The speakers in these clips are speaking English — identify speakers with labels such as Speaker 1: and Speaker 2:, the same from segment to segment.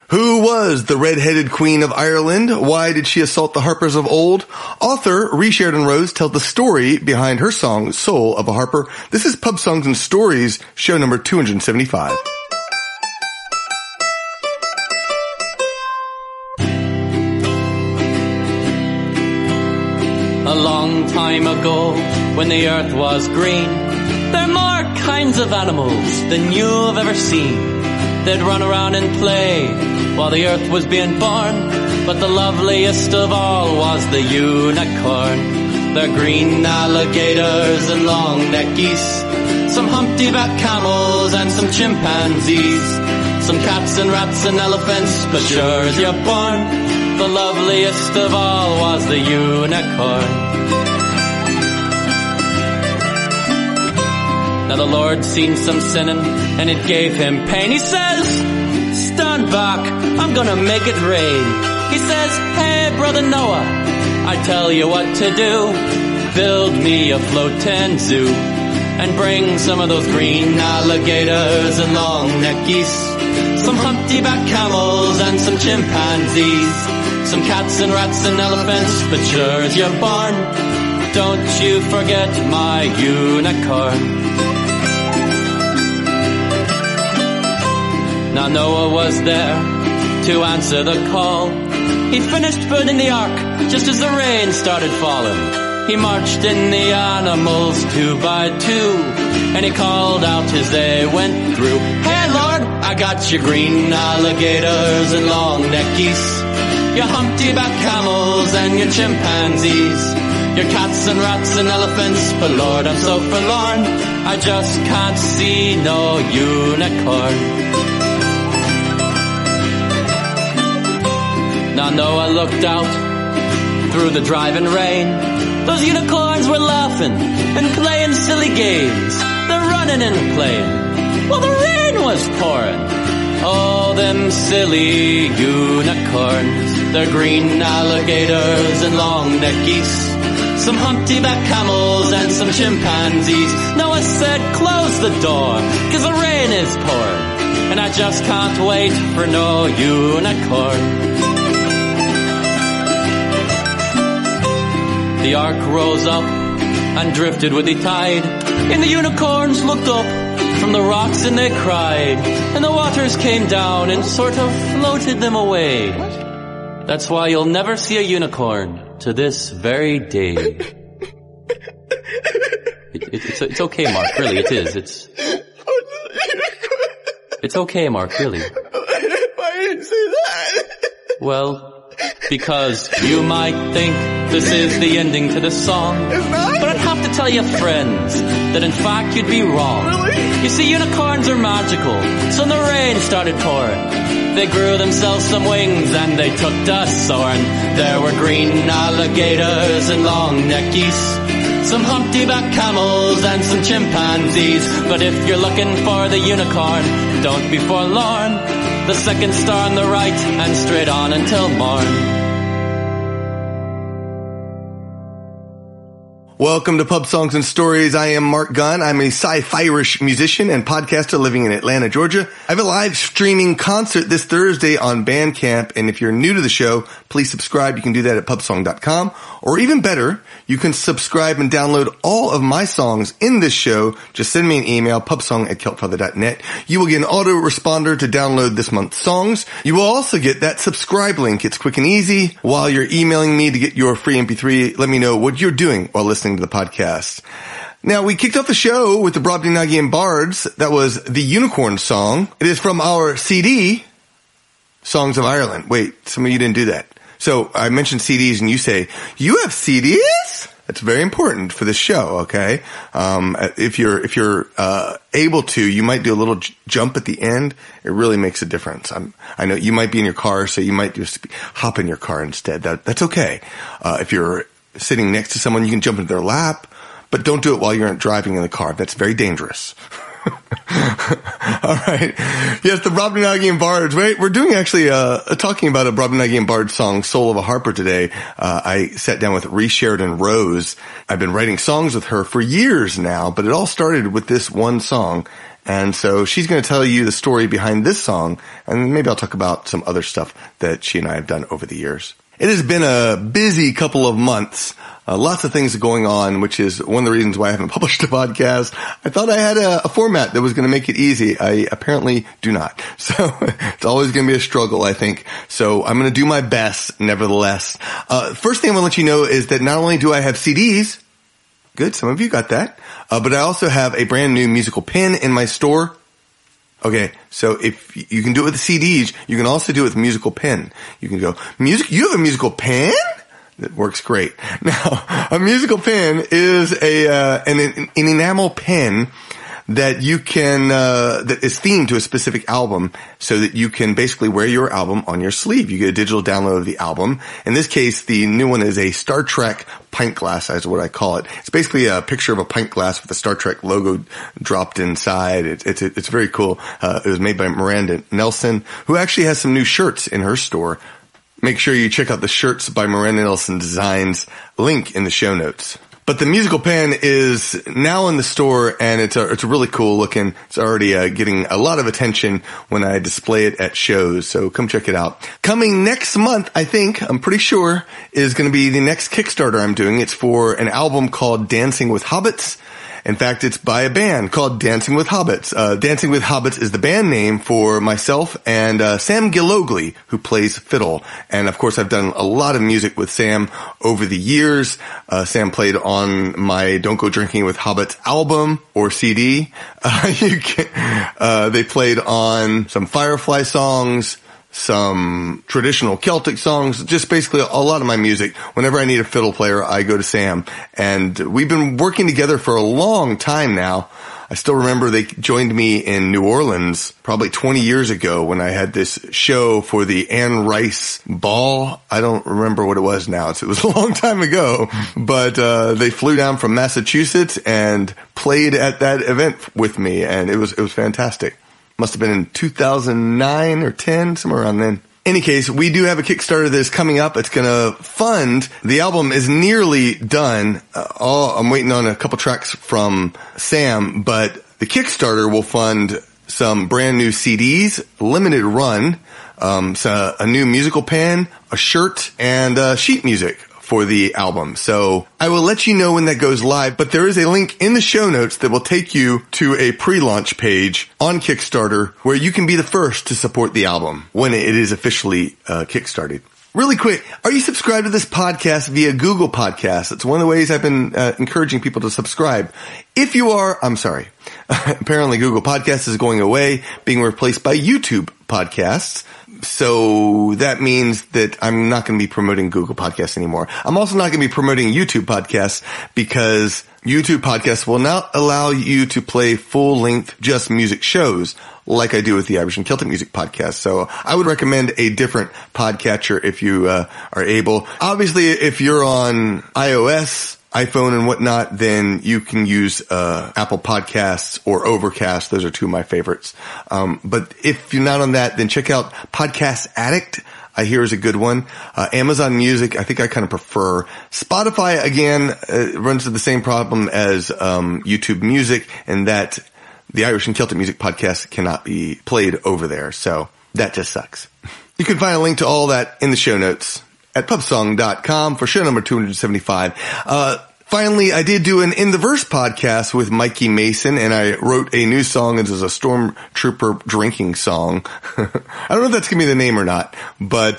Speaker 1: Who was the red-headed queen of Ireland? Why did she assault the harpers of old? Author Ree Sheridan Rose tells the story behind her song, Soul of a Harper. This is Pub Songs and Stories, show number 275.
Speaker 2: A long time ago, when the earth was green, there were more kinds of animals than you've ever seen. They'd run around and play while the earth was being born, but the loveliest of all was the unicorn. They're green alligators and long-necked geese, some humpty-back camels and some chimpanzees, some cats and rats and elephants, but sure as you're born, the loveliest of all was the unicorn. Now the Lord seen some sinning, and it gave him pain. He says, stand back, I'm gonna make it rain. He says, hey brother Noah, I tell you what to do. Build me a floating zoo, and bring some of those green alligators and long-necked geese, some humpty-back camels and some chimpanzees, some cats and rats and elephants, but sure as you're born, don't you forget my unicorn. Now Noah was there to answer the call. He finished building the ark just as the rain started falling. He marched in the animals 2 by 2, and he called out as they went through, hey Lord, I got your green alligators and long-necked geese, your humpty-back camels and your chimpanzees, your cats and rats and elephants, but Lord, I'm so forlorn, I just can't see no unicorn. Now Noah looked out through the driving rain. Those unicorns were laughing and playing silly games. They're running and playing while the rain was pouring. Oh, them silly unicorns. They're green alligators and long-necked geese, some humpty-back camels and some chimpanzees. Noah said, close the door, 'cause the rain is pouring, and I just can't wait for no unicorn. The ark rose up and drifted with the tide, and the unicorns looked up from the rocks and they cried, and the waters came down and sort of floated them away. That's why you'll never see a unicorn to this very day. It's okay, Mark, really, it is. It's okay, Mark, really.
Speaker 1: Why did you say that?
Speaker 2: Well, because you might think this is the ending to the song.
Speaker 1: It's not?
Speaker 2: But I'd have to tell you, friends, that in fact you'd be wrong.
Speaker 1: Really?
Speaker 2: You see, unicorns are magical. So when the rain started pouring, they grew themselves some wings and they took to soaring. There were green alligators and long-necked geese, some humpty-back camels and some chimpanzees. But if you're looking for the unicorn, don't be forlorn. The second star on the right and straight on until morn.
Speaker 1: Welcome to Pub Songs and Stories. I am Mark Gunn. I'm a sci-fi-ish musician and podcaster living in Atlanta, Georgia. I have a live streaming concert this Thursday on Bandcamp, and if you're new to the show, please subscribe. You can do that at pubsong.com, or even better, you can subscribe and download all of my songs in this show. Just send me an email, pubsong@celtfather.net. You will get an autoresponder to download this month's songs. You will also get that subscribe link. It's quick and easy. While you're emailing me to get your free MP3, let me know what you're doing while listening to the podcast. Now, we kicked off the show with the Brobdingnagian and Bards. That was the Unicorn song. It is from our CD, Songs of Ireland. Wait, some of you didn't do that. So I mentioned CDs and you say, you have CDs? That's very important for this show, okay? If you're able to, you might do a little jump at the end. It really makes a difference. I know you might be in your car, so you might just hop in your car instead. That's okay. If you're sitting next to someone, you can jump into their lap, but don't do it while you're driving in the car. That's very dangerous. All right. Yes, the Brobdingnagian Bards. We're doing actually, talking about a Brobdingnagian Bard song, Soul of a Harper today. I sat down with Ree Sheridan Rose. I've been writing songs with her for years now, but it all started with this one song. And so she's going to tell you the story behind this song, and maybe I'll talk about some other stuff that she and I have done over the years. It has been a busy couple of months. Lots of things going on, which is one of the reasons why I haven't published a podcast. I thought I had a format that was going to make it easy. I apparently do not. So it's always going to be a struggle, I think. So I'm going to do my best, nevertheless. First thing I want to let you know is that not only do I have CDs, good, some of you got that, but I also have a brand new musical pen in my store. Okay, so if you can do it with the CDs, you can also do it with a musical pen. You can go, you have a musical pen? That works great. Now, a musical pen is an enamel pen that you can, that is themed to a specific album so that you can basically wear your album on your sleeve. You get a digital download of the album. In this case, the new one is a Star Trek pint glass, is what I call it. It's basically a picture of a pint glass with the Star Trek logo dropped inside. It's very cool. It was made by Miranda Nelson, who actually has some new shirts in her store. Make sure you check out the shirts by Miranda Nelson Designs, link in the show notes. But the musical pen is now in the store, and it's really cool looking. It's already getting a lot of attention when I display it at shows, so come check it out. Coming next month, I'm pretty sure, is going to be the next Kickstarter I'm doing. It's for an album called Dancing with Hobbits. In fact, it's by a band called Dancing with Hobbits. Dancing with Hobbits is the band name for myself and Sam Gilogly, who plays fiddle. And of course, I've done a lot of music with Sam over the years. Sam played on my Don't Go Drinking with Hobbits album or CD. They played on some Firefly songs, some traditional Celtic songs, just basically a lot of my music. Whenever I need a fiddle player, I go to Sam. And we've been working together for a long time now. I still remember they joined me in New Orleans probably 20 years ago when I had this show for the Anne Rice Ball. I don't remember what it was now. It was a long time ago, but they flew down from Massachusetts and played at that event with me, and it was fantastic. Must have been in 2009 or 10, somewhere around then. Any case, we do have a Kickstarter that is coming up. It's going to fund. The album is nearly done. I'm waiting on a couple tracks from Sam, but the Kickstarter will fund some brand new CDs, limited run, a new musical pen, a shirt, and sheet music for the album. So I will let you know when that goes live, but there is a link in the show notes that will take you to a pre-launch page on Kickstarter where you can be the first to support the album when it is officially kickstarted. Really quick, are you subscribed to this podcast via Google Podcasts? It's one of the ways I've been encouraging people to subscribe. If you are, I'm sorry. Apparently Google Podcasts is going away, being replaced by YouTube Podcasts. So that means that I'm not going to be promoting Google Podcasts anymore. I'm also not going to be promoting YouTube Podcasts because YouTube Podcasts will not allow you to play full-length just music shows like I do with the Irish and Celtic Music Podcast. So I would recommend a different podcatcher if you are able. Obviously, if you're on iOS, iPhone and whatnot, then you can use Apple Podcasts or Overcast. Those are two of my favorites. But if you're not on that, then check out Podcast Addict. I hear is a good one. Amazon Music, I think I kind of prefer. Spotify, again, runs into the same problem as YouTube Music, and that the Irish and Celtic Music Podcast cannot be played over there. So that just sucks. You can find a link to all that in the show notes at pubsong.com for show number 275. Finally, I did do an In the Verse podcast with Mikey Mason, and I wrote a new song. It is a Stormtrooper drinking song. I don't know if that's going to be the name or not, but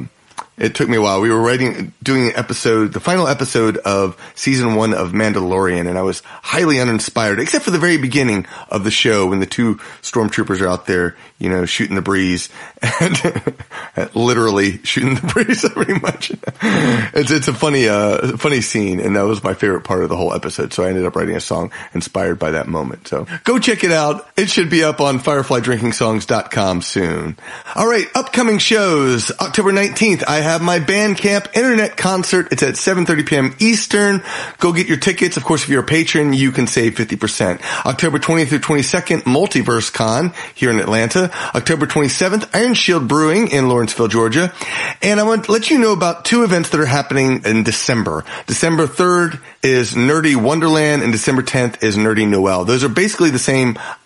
Speaker 1: it took me a while. We were doing the final episode of season 1 of Mandalorian, and I was highly uninspired, except for the very beginning of the show when the two stormtroopers are out there, shooting the breeze, and literally shooting the breeze pretty much. It's a funny scene, and that was my favorite part of the whole episode. So I ended up writing a song inspired by that moment. So go check it out. It should be up on fireflydrinkingsongs.com soon. All right, upcoming shows. October 19th, I have my Bandcamp internet concert. It's at 7:30 p.m. Eastern. Go get your tickets. Of course, if you're a patron, you can save 50%. October 20th through 22nd, Multiverse Con here in Atlanta. October 27th, Iron Shield Brewing in Lawrenceville, Georgia. And I want to let you know about two events that are happening in December. December 3rd is Nerdy Wonderland, and December 10th is Nerdy Noel. Those are basically the same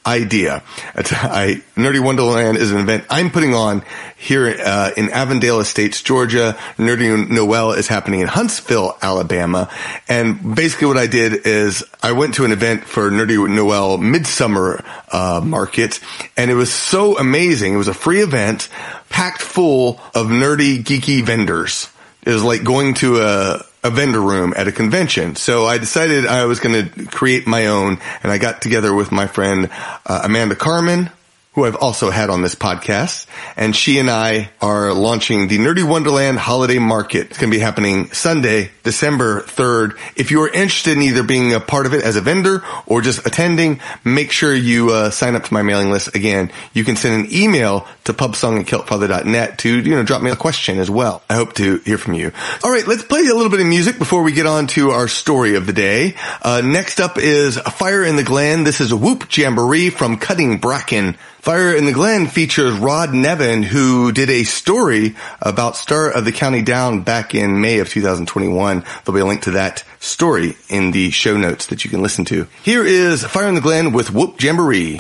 Speaker 1: idea. Nerdy Wonderland is an event I'm putting on here in Avondale Estates, Georgia. Nerdy Noel is happening in Huntsville, Alabama. And basically what I did is I went to an event for Nerdy Noel Midsummer Market, and it was so amazing. It was a free event packed full of nerdy, geeky vendors. It was like going to a vendor room at a convention. So I decided I was going to create my own, and I got together with my friend Amanda Carmen, who I've also had on this podcast, and she and I are launching the Nerdy Wonderland Holiday Market. It's going to be happening Sunday, December 3rd. If you are interested in either being a part of it as a vendor or just attending, make sure you sign up to my mailing list. Again, you can send an email to pubsong@kiltfather.net to, drop me a question as well. I hope to hear from you. All right, let's play a little bit of music before we get on to our story of the day. Next up is Fire in the Glen. This is Whoop Jamboree from Cutting Bracken. Fire in the Glen features Rod Nevin, who did a story about Star of the County Down back in May of 2021. There'll be a link to that story in the show notes that you can listen to. Here is Fire in the Glen with Whoop Jamboree.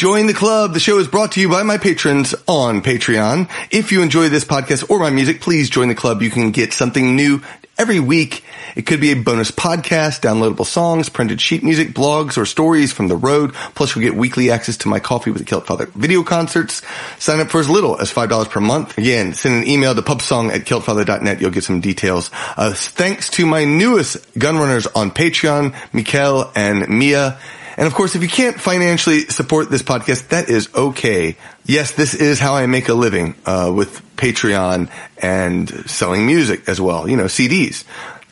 Speaker 1: Join the club. The show is brought to you by my patrons on Patreon. If you enjoy this podcast or my music, please join the club. You can get something new every week. It could be a bonus podcast, downloadable songs, printed sheet music, blogs, or stories from the road. Plus, you'll get weekly access to my Coffee with the Kilt Father video concerts. Sign up for as little as $5 per month. Again, send an email to pubsong@kiltfather.net. You'll get some details. Thanks to my newest gunrunners on Patreon, Mikkel and Mia. And of course, if you can't financially support this podcast, that is okay. Yes, this is how I make a living, with Patreon and selling music as well. You know, CDs.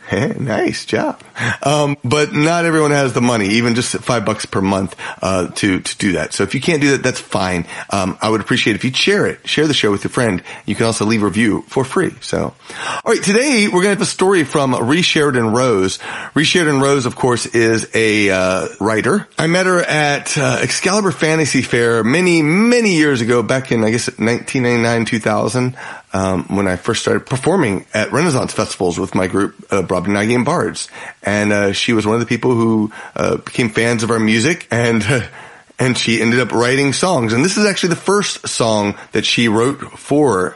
Speaker 1: Nice job. But not everyone has the money, even just $5 per month, to do that. So if you can't do that, that's fine. I would appreciate if you'd share it. Share the show with your friend. You can also leave a review for free. So, all right, today we're going to have a story from Ree Sheridan Rose. Ree Sheridan Rose, of course, is a writer. I met her at Excalibur Fantasy Fair many, many years ago, back in, I guess, 1999, 2000. When I first started performing at Renaissance festivals with my group, Brobdingnagian Bards. And she was one of the people who became fans of our music, and she ended up writing songs. And this is actually the first song that she wrote for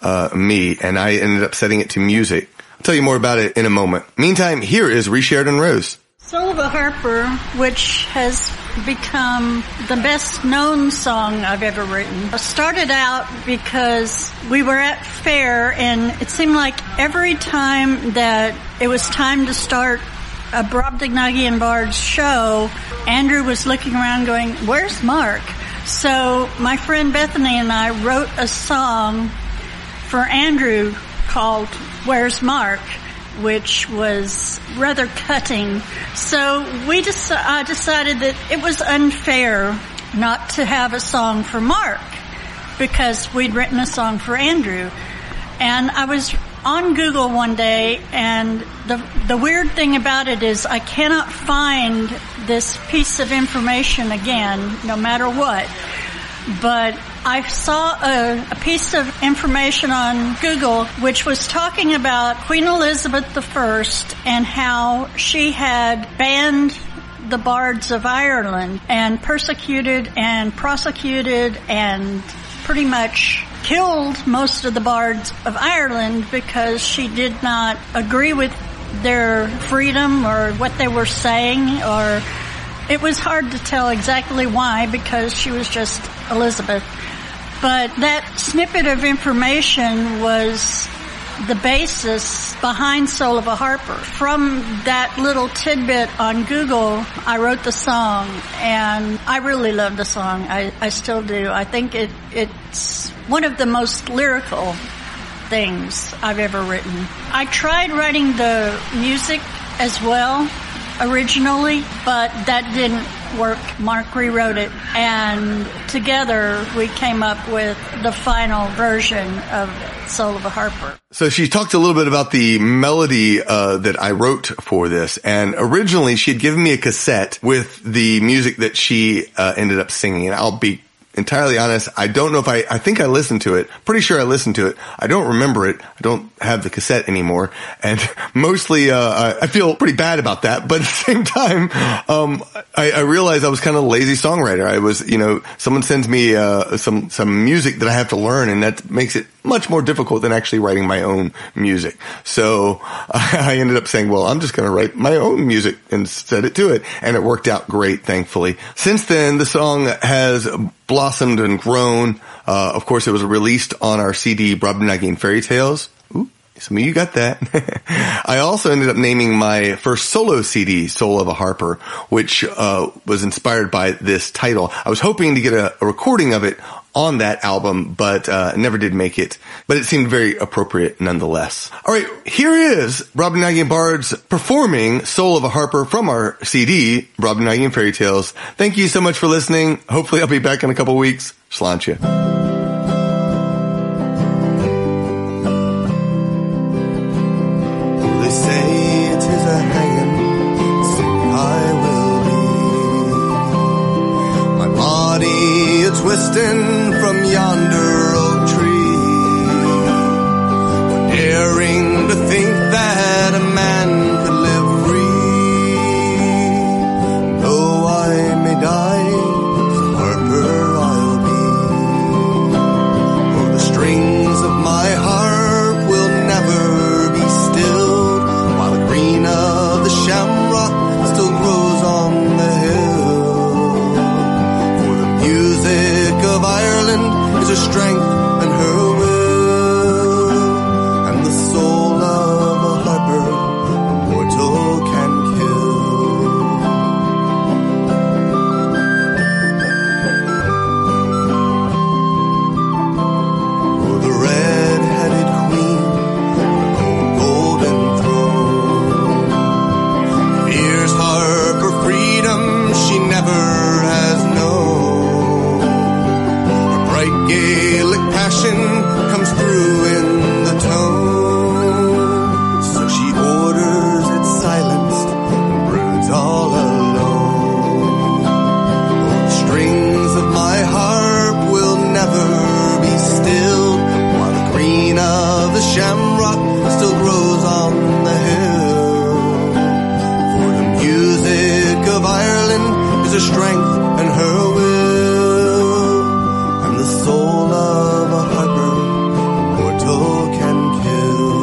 Speaker 1: me, and I ended up setting it to music. I'll tell you more about it in a moment. Meantime, here is Ree Sheridan Rose.
Speaker 3: Soul of a Harper, which has become the best known song I've ever written, started out because we were at fair, and it seemed like every time that it was time to start a Brobdingnagian Bards show, Andrew was looking around going, "Where's Mark?" So my friend Bethany and I wrote a song for Andrew called "Where's Mark?", which was rather cutting. So we decided that it was unfair not to have a song for Mark, because we'd written a song for Andrew. And I was on Google one day, and the weird thing about it is I cannot find this piece of information again, no matter what. But I saw a piece of information on Google which was talking about Queen Elizabeth I and how she had banned the bards of Ireland and persecuted and prosecuted and pretty much killed most of the bards of Ireland because she did not agree with their freedom or what they were saying, or it was hard to tell exactly why, because she was just Elizabeth. But that snippet of information was the basis behind Soul of a Harper. From that little tidbit on Google, I wrote the song, and I really love the song. I still do. I think it's one of the most lyrical things I've ever written. I tried writing the music as well originally, but that didn't work. Mark rewrote it, and together we came up with the final version of Soul of a Harper.
Speaker 1: So she talked a little bit about the melody that I wrote for this, and originally she had given me a cassette with the music that she ended up singing, and I'll be entirely honest, I don't know if I think I listened to it. Pretty sure I listened to it. I don't remember it. I don't have the cassette anymore. And mostly, I feel pretty bad about that. But at the same time, I realized I was kind of a lazy songwriter. I was, someone sends me, some music that I have to learn, and that makes it much more difficult than actually writing my own music. So I ended up saying, well, I'm just going to write my own music and set it to it. And it worked out great, thankfully. Since then, the song has blossomed and grown. Of course, it was released on our CD, Brobdingnagian Fairy Tales. Ooh, some of you got that. I also ended up naming my first solo CD, Soul of a Harper, which was inspired by this title. I was hoping to get a recording of it on that album, but never did make it. But it seemed very appropriate nonetheless. All right, here is Brobdingnagian Bards performing Soul of a Harper from our CD, Brobdingnagian Fairy Tales. Thank you so much for listening. Hopefully I'll be back in a couple weeks. Sláinte.
Speaker 4: They say it is a hanging, so I will be. My body a twisting from yonder oak tree, for daring to think that a man could live free. Though I may die, the Harper is her strength and her will, and the soul of a harper a mortal can kill. For the red-headed queen on a golden throne, fierce harper freedom she never has known. Her bright Gaelic passion comes through in the tone, so she orders it silenced and broods all alone. Oh, the strings of my harp will never be stilled, while the green of the shamrock still grows on the hill. For the music of Ireland is her strength and her will, and the soul of a harper a mortal can kill.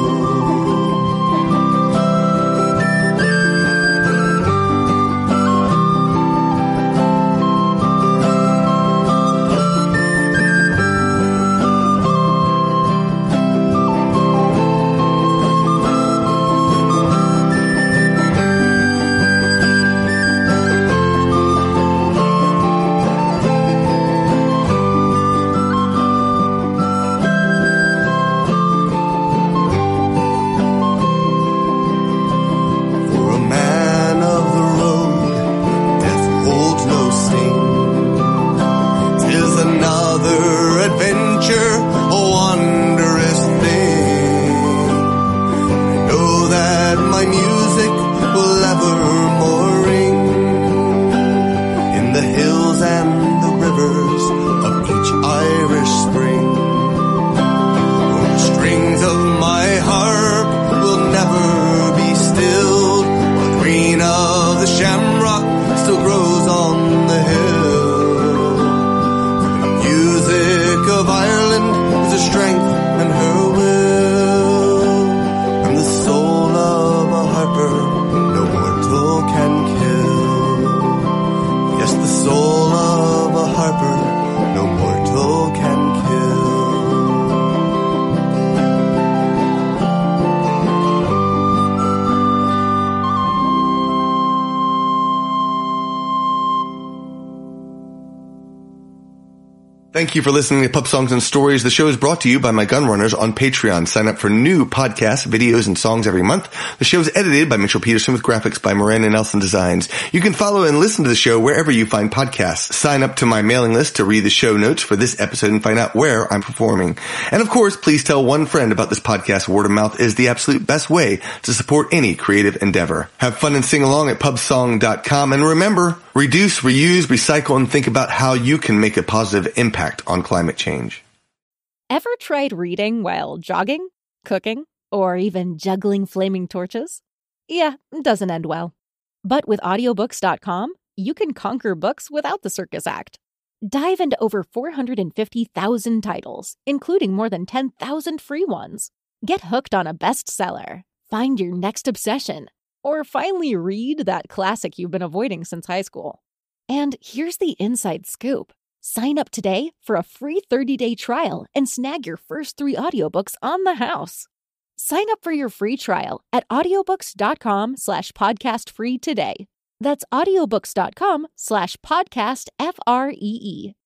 Speaker 4: For a man of the road, death holds no sting. 'Tis another adventure, a wondrous thing. I know that my music will evermore ring in the hills and the rivers of each Irish spring. For the strings of my harp will never be stilled, while the green of the shamrock still grows on the hill. For the music of Ireland is her strength and her will, and the soul of a harper no mortal can kill. Yes, the soul of a harper no mortal can kill.
Speaker 1: Thank you for listening to Pub Songs and Stories. The show is brought to you by my gun runners on Patreon. Sign up for new podcasts, videos, and songs every month. The show is edited by Mitchell Peterson with graphics by Miranda Nelson Designs. You can follow and listen to the show wherever you find podcasts. Sign up to my mailing list to read the show notes for this episode and find out where I'm performing. And of course, please tell one friend about this podcast. Word of mouth is the absolute best way to support any creative endeavor. Have fun and sing along at pubsong.com. And remember, reduce, reuse, recycle, and think about how you can make a positive impact on climate change.
Speaker 5: Ever tried reading while jogging, cooking, or even juggling flaming torches? Yeah, it doesn't end well. But with audiobooks.com, you can conquer books without the circus act. Dive into over 450,000 titles, including more than 10,000 free ones. Get hooked on a bestseller, find your next obsession, or finally read that classic you've been avoiding since high school. And here's the inside scoop. Sign up today for a free 30-day trial and snag your first 3 audiobooks on the house. Sign up for your free trial at audiobooks.com/podcastfree today. That's audiobooks.com/podcastfree.